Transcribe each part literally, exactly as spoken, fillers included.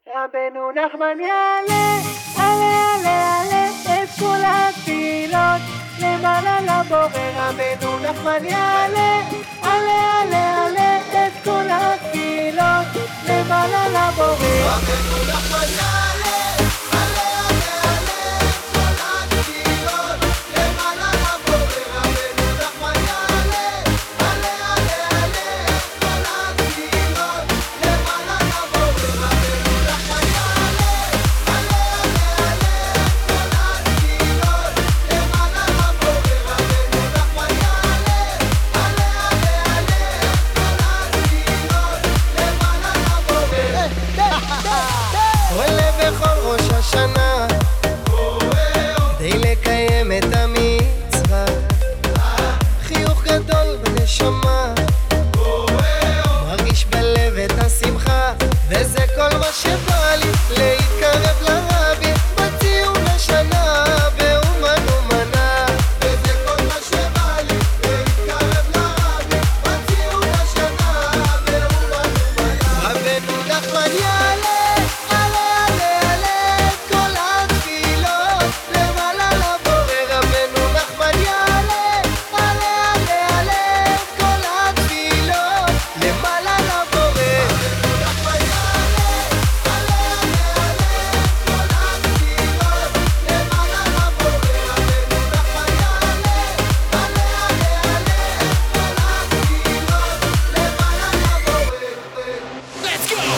רבנו נחמן יעלה, עלה עלה עלה את כל התפילות למעלה לבורא. רבנו נחמן יעלה, עלה עלה עלה את כל התפילות למעלה לבורא. רבנו נחמן יעלה, עלה עלה עלה את כל התפילות למעלה לבורא. רבנו נחמן יעלה, עלה עלה עלה את כל התפילות למעלה לבורא. רבנו נחמן יעלה, עלה עלה עלה את כל התפילות למעלה לבורא. רבנו נחמן יעלה, עלה עלה עלה את כל התפילות למעלה לבורא. עולה בכל ראש השנה כדי לקיים את המצווה, חיוך גדול בנשמה, מרגיש בלב את השמחה, וזה כל מה שבא לי, להתקרב לרבי בציון השנה באומן אומנה. וזה כל מה שבא לי, להתקרב לרבי בציון השנה באומן אומנה. רבנו נחמן יעלה, עלה עלה עלה את כל התפילות למעלה לבורא. רבנו נחמן יעלה, עלה עלה עלה את כל התפילות למעלה לבורא. רבנו נחמן יעלה, עלה עלה עלה את כל התפילות למעלה לבורא. רבנו נחמן יעלה, עלה עלה עלה את כל התפילות למעלה לבורא. Let's go!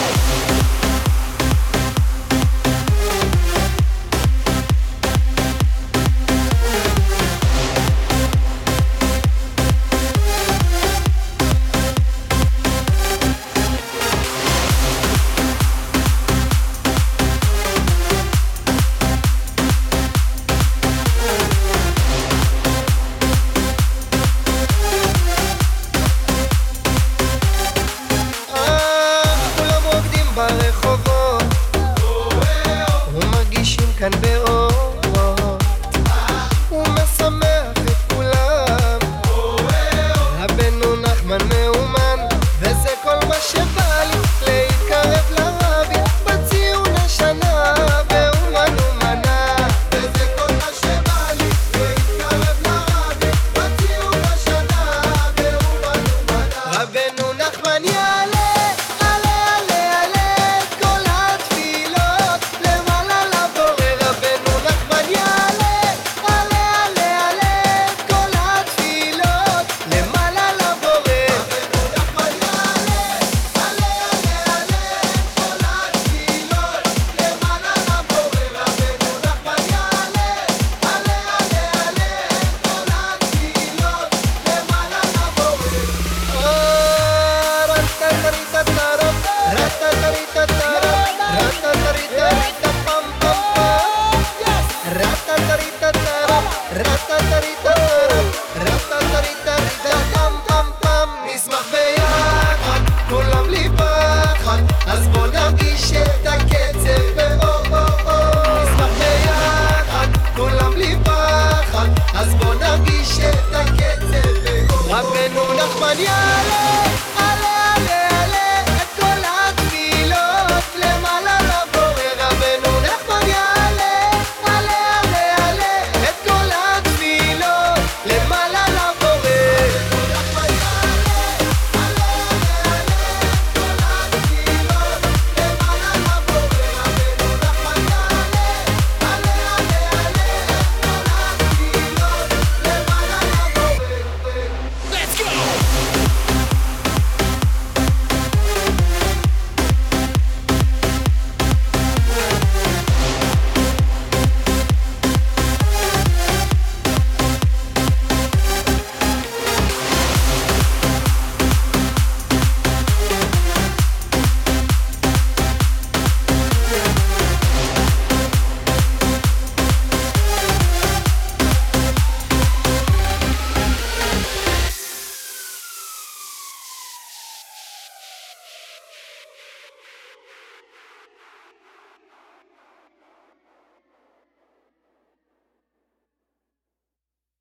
כולם רוקדים ברחובות ומרגישים כאן באור